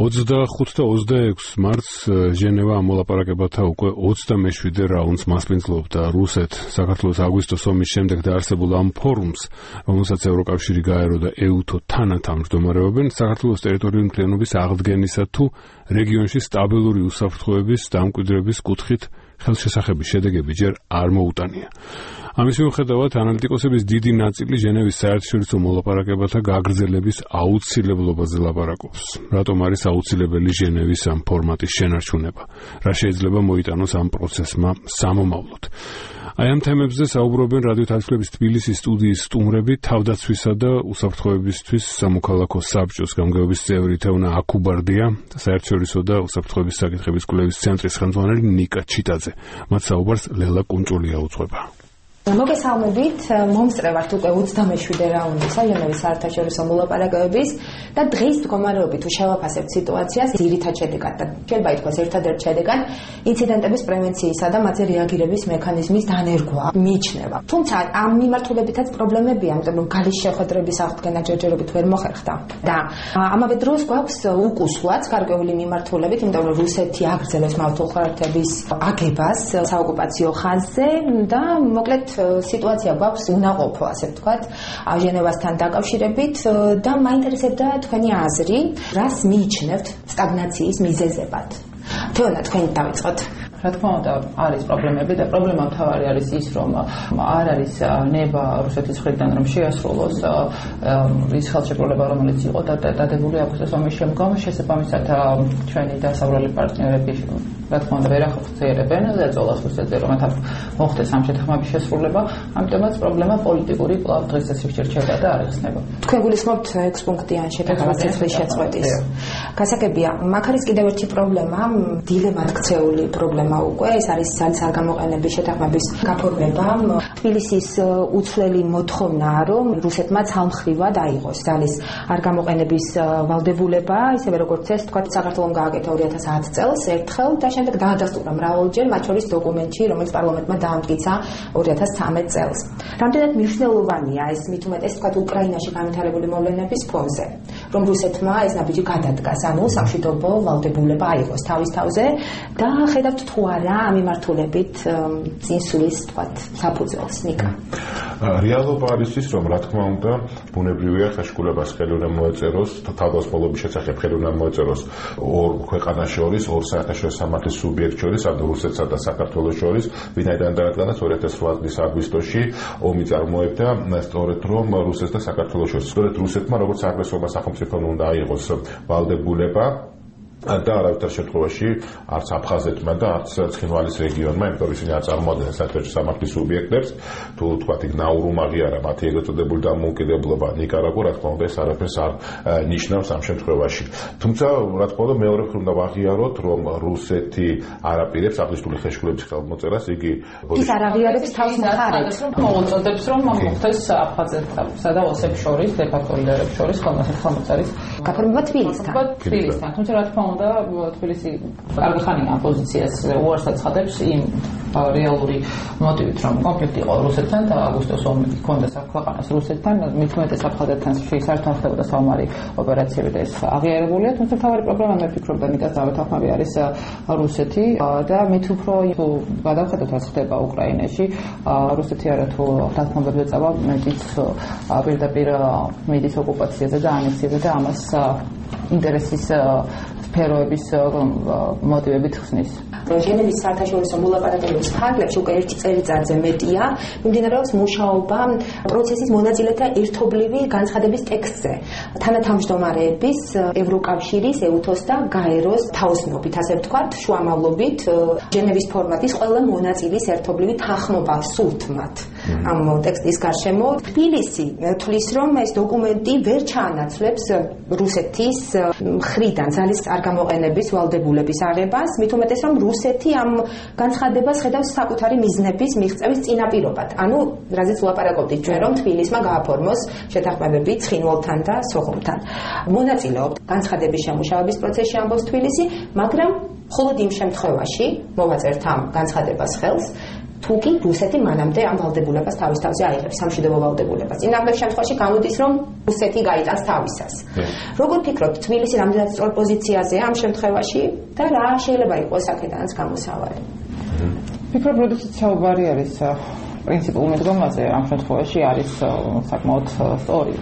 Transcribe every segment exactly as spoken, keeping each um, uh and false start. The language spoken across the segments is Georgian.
ოცდახუთ და ოცდაექვსი მარტს ჟენევა მოლაპარაკებათა უკვე ოცდამეშვიდე რაუნდს მასპინძლობდა რუსეთ საქართველოს აგვისტოს ომის შემდეგ დაარსებულ ამ ფორუმს, რომელსაც ევროკავშირი გაერო და ეუთო თანათავმჯდომარეობენ საქართველოს ტერიტორიული მთლიანობის აღდგენისა თუ რეგიონში სტაბილური უსაფრთხოების დამკვიდრების კუთხით ხელშესახების შედეგები ჯერ არ მოუტანია. ამის მიუხედავად ანალიტიკოსების დიდი ნაწილი ჟენევის საერთაშორისო მოლაპარაკებათა გაგრძელების აუცილებლობაზე ლაპარაკობს. რატომ არის აუცილებელი ჟენევის ამ ფორმატის შენარჩუნება? რა შეიძლება მოიტანოს ამ პროცესმა სამომავლოდ? აი ამ თემებზე საუბრობენ რადიო თარგმნების თბილისის სტუდიის სტუმრები, თავდაცვისა და უსაფრთხოებისთვის სამოქალაქო საბჭოს გამგეობის წევრი თეუნა აკუბარდია, საერთაშორისო და უსაფრთხოების საკითხების კვლევის ცენტრის ხელმძღვანელი ნიკა ჩიტაძე. მათ საუბარს ლელა კუნჭულია უძღვება. მოგესალმებით, მომსწრევართ უკვე ოცდამეშვიდე რაუნდისა ჟენევის საერთაშორისო მოლაპარაკებების და დღის მდგომარეობით თუ შევაფასებთ სიტუაციას, ძირითად შედეგად და შეიძლება ითქვას ერთადერთ შედეგად ინციდენტების პრევენციისა და მათზე რეაგირების მექანიზმის დანერგვა მიიჩნევა. თუმცა ამ მიმართულებითაც პრობლემებია, იმიტომ რომ გალის შეხვედრების აღდგენა ჯერჯერობით ვერ მოხერხდა და ამავე დროს გვაქვს უკუსლვაც გარკვეული მიმართულებით, იმიტომ რომ რუსეთი აგრძელებს მავთულხარეთების აგებას საოკუპაციო ხაზზე და მოკლედ სიტუაცია გვაქვს უნაყოფო, ასე ვთქვათ, ჟენევასთან დაკავშირებით და მაინტერესებდა თქვენი აზრი, რას მიიჩნევთ სტაგნაციის მიზეზებად. თეონა, თქვენ დავიწყოთ. რა თქმა უნდა, არის პრობლემები და პრობლემა მთავარი არის ის, რომ არ არის ნება რუსეთის მხრიდან რომ შეასრულოს ის ხელშეკრულება, რომელიც იყო დადებული აგვისტოს ომის შემდგომ, შესაბამისად ჩვენი დასავლელი პარტნიორები რა თქმა უნდა ვერ ახორციელებენ ზეწოლას რუსეთზე, რომ მათ მოხდეს ამ შეთანხმების შესრულება, ამიტომაც პრობლემა პოლიტიკური კვლავ დღეს სიჩქარე ჩერდა და არ იხსნება. თქვენ გულისხმობთ ექვს პუნქტიან შეთანხმების ცეცხლის შეწყვეტის. გასაგებია, მაგ არის კიდევ ერთი პრობლემა, დილემად ქცეული პრობლემა. უკვე ეს არის ძალის არ გამოყენების შეთანხმების გაფორმება. თბილისის უცვლელი მოთხოვნაა, რომ რუსეთმა ცალმხრივად აიღოს ძალის არ გამოყენების ვალდებულება, ისევე როგორც ეს თქვა საქართველოს გააკეთა ორი ათას ათი წელს ერთხელ და შემდეგ დაადასტურა მრავალჯერ, მათ შორის დოკუმენტში, რომელიც პარლამენტმა დაამტკიცა ორი ათას ცხრამეტ წელს. რამდენად მნიშვნელოვანია ეს მით უმეტეს თქვა უკრაინაში განვითარებული მოვლენების ფონზე, რომ რუსეთმა ეს ნაბიჯი გადადგას, ანუ სამშვიდობო ვალდებულება აიღოს თავის თავზე და ხედავთ თუ არა ამ მიმართულებით წინსვლის თქვათ საფუძველს. ნიკა. რეალობა არის ის, რომ რა თქმა უნდა, ბუნებრივია ხელშეკრულებას ხელი უნდა მოეწეროს, თავდასხმობის შესახებ ხელი უნდა მოეწეროს ორ ქვეყანას შორის, ორ საერთაშორისო სამართლის სუბიექტ შორის, ანუ რუსეთსა და საქართველოს შორის, ვინაიდან დაადგანას ორი ათას ოთხ წლის აგვისტოში ომი წარმოებდა სწორედ რომ რუსეთს და საქართველოს შორის. სწორედ რუსეთმა როგორც აგრესორმა სახელმწიფომ უნდა აიღოს ვალდებულება და არავითარ შემთხვევაში არც აფხაზეთმა და არც ცხინვალის რეგიონმა, იმიტომ რომ ისინი არ წარმოადგენენ საერთაშორისო სამართლის სუბიექტებს, თუ თქვათ იქ ნაურუმ აღიარა მათი ეგრეთ წოდებული დამოუკიდებლობა ნიკარაგუა, რა თქმა უნდა ეს არაფერს არ ნიშნავს ამ შემთხვევაში. თუმცა რა თქმა უნდა მეორე მხრივ უნდა ვაღიაროთ, რომ რუსეთი არ აპირებს აღნიშნული ხელშეკრულების ხელმოწერას, იგი ის არ აღიარებს თავს მხარეს, მოუწოდებს რომ მოხდეს აფხაზეთსა და ოსებს შორის, დე-ფაქტო ლიდერებს შორის ხელმოწერის გაფორმება თბილისთან. თბილისთან, თუმცა რა თქმა უნდა თბილისი კარგი ხანია პოზიციას უარს აცხადებს იმ რეალური მოტივით, რომ კონფლიქტი იყო რუსეთთან და აგვისტოს ომი ჰქონდა ქვეყანას რუსეთთან, მით უმეტეს აფხაზეთთან საერთოდ ხდებოდა საომარი ოპერაციები და ეს აღიარებულია, თუმცა თავარი პრობლემა მე ვფიქრობ და ნიკას დავეთანხმები არის რუსეთი და მით უფრო თუ გადავხედოთ რაც ხდება უკრაინაში, რუსეთი არა თუ დათმობებზე წავა მეტიც პირდაპირ მიდის ოკუპაციაზე და ანექსიაზე და ამას ინტერესის სფეროების მოტივებით ხსნის. ჟენევის საერთაშორისო მოლაპარაკებების ფარგლებში უკვე ერთი წელიწადზე მეტია მიმდინარეობს მუშაობა პროცესის მონაწილეთა ერთობლივი განცხადების ტექსტზე. თანათავმჯდომარეების ევროკავშირის, ეუთოს და გაეროს თაოსნობით, ასე ვთქვათ, შუამავლობით ჟენევის ფორმატის ყველა მონაწილის ერთობლივი თანხმობა სურთ მათ ამ ტექსტის გარშემო. თბილისი თვლის, რომ ეს დოკუმენტი ვერ ჩაანაცვლებს რუსეთის მხრიდან ძალის არ გამოყენების ვალდებულების აღებას, მით უმეტეს რომ რუსეთი ამ განცხადებას ხედავს საკუთარი მიზნების მიღწევის წინაპირობად. ანუ რაზეც ვლაპარაკობდით ჩვენ, რომ თბილისმა გააფორმოს შეთანხმებები ცხინვალთან და სოხუმთან. მონაწილეობთ განცხადების შემუშავების პროცესში ამბობს თბილისი, მაგრამ მხოლოდ იმ შემთხვევაში მოვაწერთ ამ განცხადებას ხელს, თუ კი რუსეთი მანამდე ამ ვალდებულებას თავის თავზე აიღებს, სამშვიდობო ვალდებულებას. წინააღმდეგ შემთხვევაში გამოდის, რომ რუსეთი გაიტანს თავისას. როგორ ფიქრობთ, თბილისი რამდენად სწორ პოზიციაზეა ამ შემთხვევაში და რა შეიძლება იყოს აქედანაც გამოსავალი? ფიქრობ, როდესაც საუბარი არის პრინციპულ მიდგომაზე, ამ შემთხვევაში არის საკმაოდ სწორი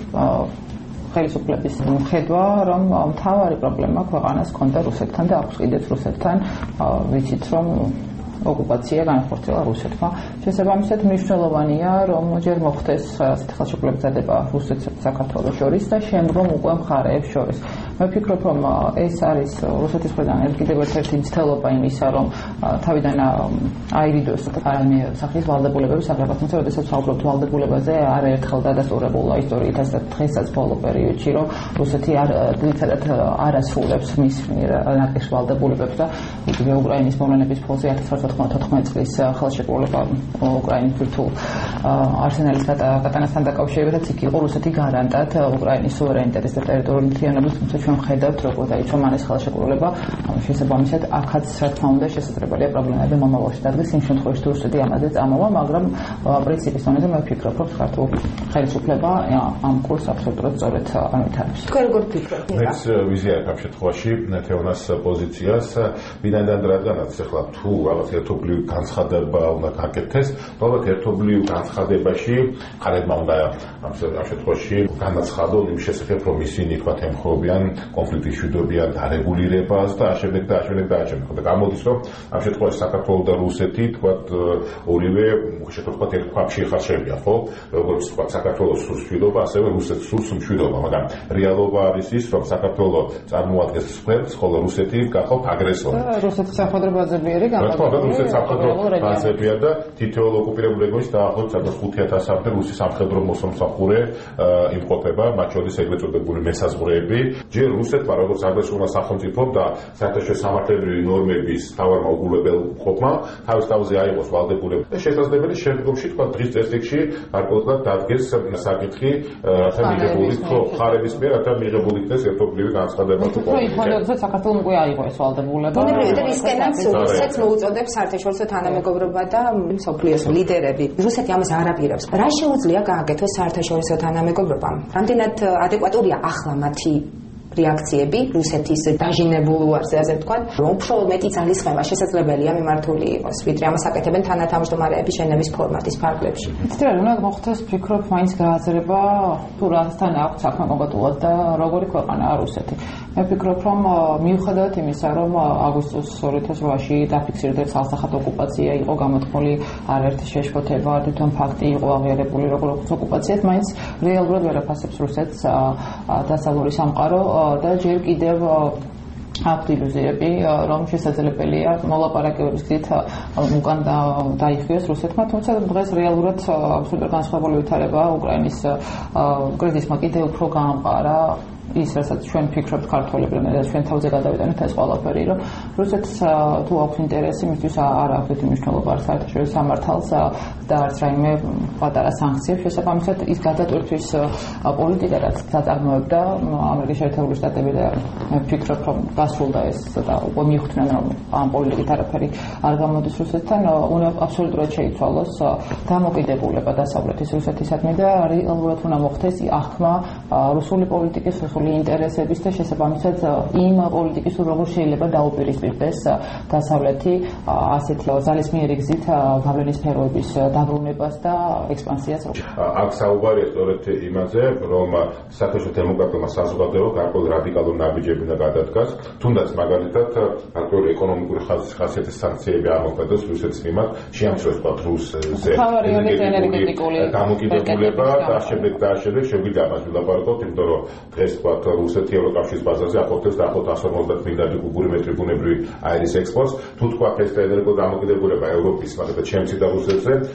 ხელისუფლების ხედვა, რომ მთავარი პრობლემა ქვეყანას ჰქონდა რუსეთთან და აქვს კიდეც რუსეთთან, ვიცით, რომ ოკუპაცია განახორციელა რუსეთმა. შესაბამისად, მნიშვნელოვანია, რომ ჯერ მოხდეს ხელშეკრულების დადება რუსეთს და საქართველოს შორის და შემდგომ უკვე მხარეებს შორის. მე ვფიქრობ, რომ ეს არის რუსეთის მხრიდან კიდევ ერთ-ერთი მცდელობა იმისა, რომ თავიდან აირიდოს არამე სახლის ვალდებულებები საქართველოს, როდესაც საუბრობთ ვალდებულებაზე, არაერთხელ დადასტურებულა ისტორიითაც და დღესაც ბოლო პერიოდში, რომ რუსეთი არ ძირითადად არ ასრულებს მის მიერ ნაკლის ვალდებულებებს და იგივე უკრაინის მოვლენების ფონზე ათას ათორმეტ წლის ხელშეკრულება უკრაინის თვითონ არსენალის გატანასთან დაკავშირებით იქ იყო რუსეთი გარანტად უკრაინის სუვერენიტეტის და ტერიტორიული მთლიანობის, თუმცა ჩვენ ხედავთ, როგორ დაიწყო მან ეს ხელშეკრულება, შესაბამისად აქაც რა თქმა უნდა შესაძლებელია პრობლემები მომავალში დადგეს იმ შემთხვევაში, თუ რუსეთი ამაზე წამოვა, მაგრამ პრინციპის დონეზე მე ვფიქრობ, რომ საქართველოს ხელისუფლება ამ კურსს აბსოლუტურად სწორედ ამითარებს. თქვენ როგორ ფიქრობთ? მეც ვიზიარებ ამ შემთხვევაში თეონას პოზიციას, ვინაიდან რადგანაც ახლა თუ რაღაც ერთობლივი განცხადება უნდა გაკეთდეს, ალბათ ერთობლივ განცხადებაში ხარებმა უნდა ამ შემთხვევაში განაცხადონ იმ შესახებ, რომ ისინი თქვა ემხრობიან კონფლიქტის მშვიდობიან დარეგულირებას და ამავდროულად და ამავდროულად და ამავდროულად და გამოდის, რომ ამ შემთხვევაში საქართველოს და რუსეთი თქვა ორივე შეფერხოთ ერთ ქვაბში ხარშებია, ხო? როგორც თქვა საქართველოს სურს მშვიდობა, ასევე რუსეთს სურს მშვიდობა, მაგრამ რეალობა არის ის, რომ საქართველოს წარმოადგენს სფეროს, ხოლო რუსეთი გახავთ აგრესორი. რუსეთის სამხედრო ბაზებიერი გამოდის რუსეთის სამხედრო ბაზებია და თითოეულ ოკუპირებულ რეგიონში დაახლოებით ხუთი ათასამდე რუსი სამხედრო მოსამსახურე იმყოფება, მათ შორის ეგრეთ წოდებული მესაზღვრეები. ჯერ რუსეთმა როგორც აგრესორმა სახელმწიფომ და საერთაშორისო სამართლებრივი ნორმების მთავარმა უგულებელყოფმა თავის თავზე აიღოს ვალდებულება და შესაძლებელი შემდგომში თქვა დღის წესრიგში გარკვეულად დადგეს საკითხი, რათა მიღებული მხარების მიერ, რათა მიღებული იქნეს ერთობლივი განცხადება თუ კონკრეტულად საქართველოს უკვე აიღო ეს ვალდებულება. ბუნებრივია ისკენაც რუსეთს მოუწოდებს საერთაშორისო თანამეგობრობა და მსოფლიოს ლიდერები. რუსეთი ამას არ აპირებს. რა შეუძლია გააკეთოს საერთაშორისო თანამეგობრობამ? რამდენად ადეკვატურია ახლა მათი რეაქციები რუსეთის დაჟინებულ უარზე, ასე ვთქვათ, რომ უფრო მეტი ძალისხმევა შესაძლებელია მიმართული იყოს, ვიდრე ამას აკეთებენ თანათავმჯდომარეების ჟენევის ფორმატის ფარგლებში. ცდილობენ უნდა მოხდეს, ვფიქრობ, მაინც გააზრება თუ რასთან აქვს საქმე კონკრეტულად და როგორი ქვეყანაა რუსეთი. მე ვფიქრობ, რომ მიუხედავად იმისა, რომ აგვისტოს ორი ათას რვაში დაფიქსირდა ცალსახად ოკუპაცია, იყო გამოთქმული არაერთი შეშფოთება, თვითონ ფაქტი იყო აღიარებული როგორც ოკუპაციად, მაინც რეალურად ვერ აფასებს რუსეთს დასავლური სამყარო და ჯერ კიდევ აქვს ილუზიები, რომ შესაძლებელია მოლაპარაკებების გზით უკან დაიხიოს რუსეთმა, თუმცა დღეს რეალურად აბსოლუტურად განსხვავებული ვითარება უკრაინის კრიზისმა კიდევ უფრო გაამყარა ის, რასაც ჩვენ ვფიქრობთ ქართველები, და ჩვენ თავზე გადავიტანეთ ეს ყველაფერი, რომ რუსეთს თუ აქვს ინტერესი, მისთვის არ აქვს ეს მნიშვნელობა არ საერთაშორისო სამართალს და არც რაიმე პატარა სანქციებს. შესაბამისად, ის გადატვირთვის პოლიტიკა, რაც დაწარმოებდა ამერიკის შეერთებული შტატები და მე ვფიქრობ, რომ გასრულდა ეს და უკვე მიხვდნენ, რომ ამ პოლიტიკით არაფერი არ გამოდის რუსეთთან, უნდა აბსოლუტურად შეიცვალოს დამოკიდებულება დასავლეთის რუსეთისადმი და რეალურად უნდა მოხდეს აღქმა რუსული პოლიტიკის ინტერესების და შესაბამისად იმ პოლიტიკის როგორ შეიძლება დაუპირისპირდეს დასავლეთი ასეთი ძალისმიერი გზით გავლენის სფეროების დაბრუნებას და ექსპანსიას. აქ საუბარია სწორედ იმაზე, რომ საერთაშორისო დემოკრატიულმა საზოგადოებამ გარკვეული რადიკალური ნაბიჯები უნდა გადადგას, თუნდაც მაგალითად გარკვეული ეკონომიკური ხასიათის სანქციები არ მოხდეს რუსეთის მიმართ, შეამჩნევს თქვა რუსზე ენერგეტიკული დამოკიდებულება და შემდეგ და შემდეგ შეგვიძლია ამას ვილაპარაკოთ, იმიტომ რომ დღეს თქვა რუსეთი ევროკავშირის ბაზარზე აფორტებს დაახლოებით εκατს ორმოცდაათ მილიარდი კუბური მეტრი ბუნებრივი აირის ექსპორტს. თუ თქვა ეს და ენერგო დამოკიდებულება ევროპის, მაგალითად ჩემცი და რუსეთზე,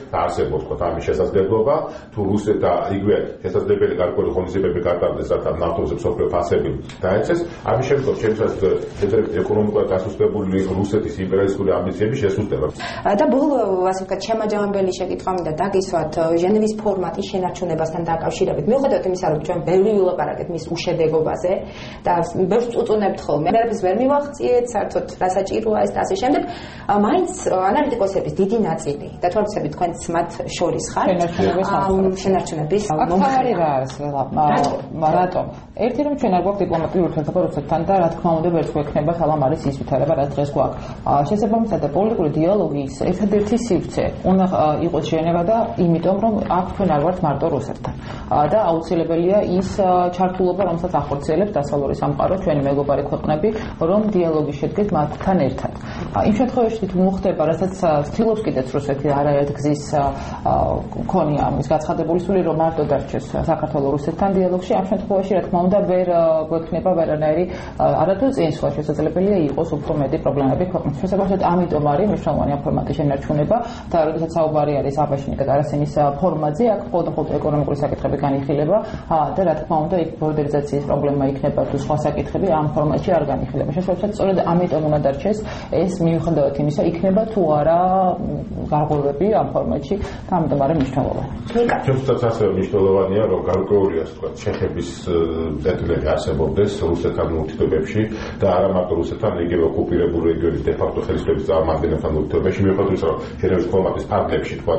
და არსებობს თქო ამის შესაძლებლობა თუ რუსეთ და იგივე შესაძლებელი გარკვეული ღონისძიებები გატარდეს რათა ნავთობზე მსოფლიო ფასები დაეცეს ამის შემდგომ შემიძლია ეკონომიკურად დასუსტებული რუსეთის იმპერიალისტური ამბიციები შესუსტება და ბოლო ასე ვთქვათ შემაჯამებელი შეკითხვა მინდა დაგისვათ ჟენევის ფორმატის შენარჩუნებასთან დაკავშირებით მიუხედავად იმისა რომ ჩვენ ბევრი ვილაპარაკეთ მის უშედეგობაზე და ბევრს წუწუნებთ ხოლმე მერებს ვერ მივახციეთ საერთოდ რა საჭიროა ეს და ასე შემდეგ მაინც ანალიტიკოსების დიდი ნაწილი და თვალსაჩინო თქვენც მათ შორის ხართ შენარჩუნების მომხრე რა არის რატომ ერთი რომ ჩვენ არ გვაქვს დიპლომატიური ურთიერთობა რუსეთთან და რა თქმა უნდა ვერც გვექნება სალამარის ის ვითარება რაც დღეს გვაქვს შესაბამისად და პოლიტიკური დიალოგის ერთადერთი სივრცე უნდა იყოს ჟენევა და იმიტომ რომ აქ ჩვენ არ ვართ მარტო რუსეთთან და აუცილებელია ის ჩართულობა რომელსაც ახორციელებს დასავლური სამყარო ჩვენი მეგობარი ქვეყნები რომ დიალოგი შედგეს მათთან ერთად იმ შემთხვევაში თუ მოხდება რასაც ცდილობს კიდეც რუსეთი არაერთ გზის მქონია ამის გაცხადებული სული რომ მარტო დარჩეს საქართველოს რუსეთთან დიალოგში ამ შემთხვევაში რა თქმა უნდა ვერ გვექნება ვერანაირი არათუ წინსვლა შესაძლებელია იყოს უფრო მეტი პრობლემები ქვეყნის შესაბამისად ამიტომ არის მნიშვნელოვანი ამ ფორმატის შენარჩუნება და როდესაც საუბარი არის აბაშინიკა და არასენის ფორმატზე აქ ყოველდღიურ ეკონომიკური საკითხები განიხილება და რა თქმა უნდა იქ ბორდერიზაციის პრობლემა იქნება თუ სხვა საკითხები ამ ფორმატში არ განიხილება შესაბამისად სწორედ ამიტომ უნდა დარჩეს ეს მიუხედავად იმისა იქნება თუ არა გარღვევები ამ ფორმატში და ამიტომ არის მნიშვნელოვანი ჩვენთაც ასევე მნიშვნელოვანია რომ გარკვეულია თქვა ჩეხების წერტილები არსებობდეს რუსეთთან ურთიერთობებში და არა მარტო რუსეთთან იგივე ოკუპირებული რეგიონის დე ფაქტო ხელისუფლების წარმომადგენლებთან ურთიერთობებში მიუხედავად იმისა რომ ჟენევის ფორმატის ფარგლებში თქვა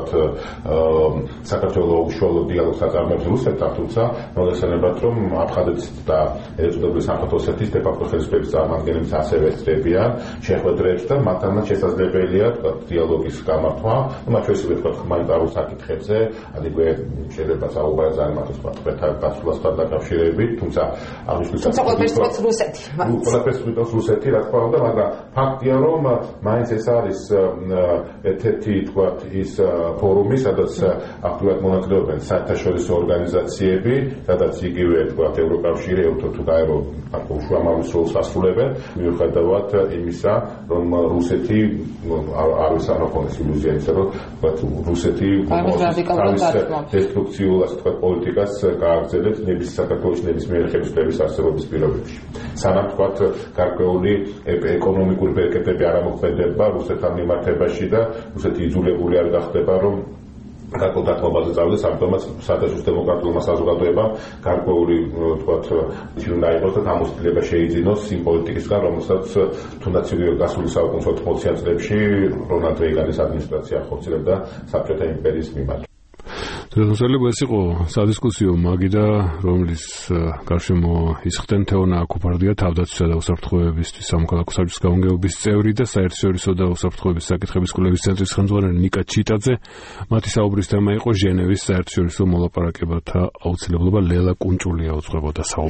საქართველოს უშუალო დიალოგს აწარმოებს რუსეთთან თუმცა მოგესალმებათ რომ აფხაზეთის და ეროვნული სამხრეთ ოსეთის დე ფაქტო ხელისუფლების წარმომადგენლებს ასევე ეწრებიან შეხვედრებს და მათთანაც შესაძლებელია თქვა დიალოგის გამართვა მათ შორის თქვა ჰუმანიტარულ საკითხებზე ადიგე შეიძლება საუბარი ძალიან მარტო თქვა გასვლასთან დაკავშირებით თუმცა აღნიშნულ თუმცა ყველაფერს თვითონ რუსეთი ყველაფერს თვითონ რუსეთი რა თქმა უნდა მაგრამ ფაქტია რომ მაინც ეს არის ერთ-ერთი თქვა ის ფორუმი სადაც აქტიურად მონაწილეობენ საერთაშორისო ორგანიზაციები სადაც იგივე თქვა ევროკავშირი თუ გაერო უშუალოდ როლს ასრულებენ მიუხედავად იმისა რომ რუსეთი არ ის არ აქვს ილუზია იმისა რომ რუსეთი დესტრუქციულ ასე თქვა პოლიტიკას გააგრძელებს ნების საქართველოს ნებისმიერ ხელისუფლების არსებობის პირობებში სანამ თქვა გარკვეული ეკონომიკური ბერკეტები არ ამოქმედება რუსეთთან მიმართებაში და რუსეთი იძულებული არ გახდება რომ გარკვეულ დათმობაზე წავიდეს ამიტომაც საერთაშორისო დემოკრატიულმა საზოგადოებამ გარკვეული თქვათ უნდა იყოს და გამოცდილება შეიძინოს იმ პოლიტიკისგან რომელსაც თუნდაც იგივე გასული საუკუნის ოთხმოციან წლებში რონალდ რეიგანის ადმინისტრაცია ახორციელებდა საბჭოთა იმპერიის მიმართ თუმცა ეს იყო სადისკუსიო მაგიდა რომლის გარშემო ისხდენ თეონა აკუპარდია თავდაცვისა და უსაფრთხოებისთვის სამოქალაქო საბჭოს გაუმგეობის წევრი და საერთაშორისო და უსაფრთხოების საკითხების კვლევის ცენტრის ხელმძღვანელი ნიკა ჩიტაძე მათი საუბრის თემა იყო ჟენევის საერთაშორისო მოლაპარაკებათა აუცილებლობა ლელა კუნჭულია უძღვებოდა